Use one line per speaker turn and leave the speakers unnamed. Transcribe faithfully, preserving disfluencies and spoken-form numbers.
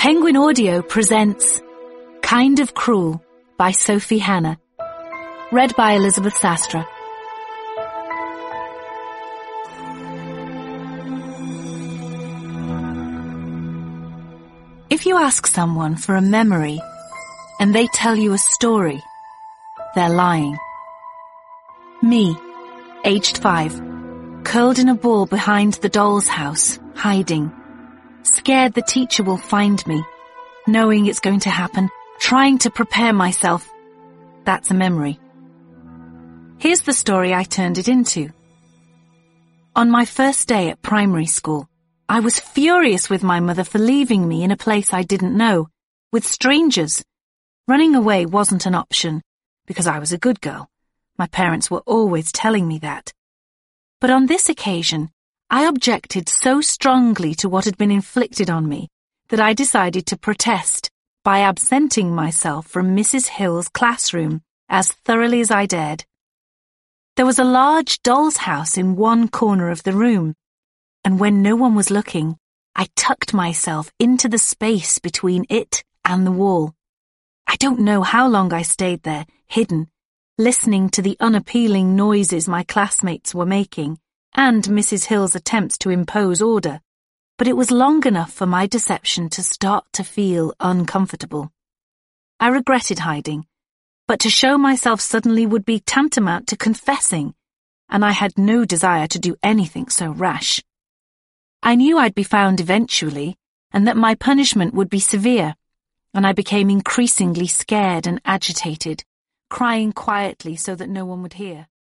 Penguin Audio presents Kind of Cruel by Sophie Hannah. Read by Elizabeth Sastra. If you ask someone for a memory and they tell you a story, they're lying. Me, aged five, curled in a ball behind the doll's house, hiding. Scared the teacher will find me, knowing it's going to happen, trying to prepare myself. That's a memory. Here's the story I turned it into. On my first day at primary school, I was furious with my mother for leaving me in a place I didn't know, with strangers. Running away wasn't an option, because I was a good girl. My parents were always telling me that. But on this occasion, I objected so strongly to what had been inflicted on me that I decided to protest by absenting myself from Missus Hill's classroom as thoroughly as I dared. There was a large doll's house in one corner of the room, and when no one was looking, I tucked myself into the space between it and the wall. I don't know how long I stayed there, hidden, listening to the unappealing noises my classmates were making, and Missus Hill's attempts to impose order, but it was long enough for my deception to start to feel uncomfortable. I regretted hiding, but to show myself suddenly would be tantamount to confessing, and I had no desire to do anything so rash. I knew I'd be found eventually, and that my punishment would be severe, and I became increasingly scared and agitated, crying quietly so that no one would hear.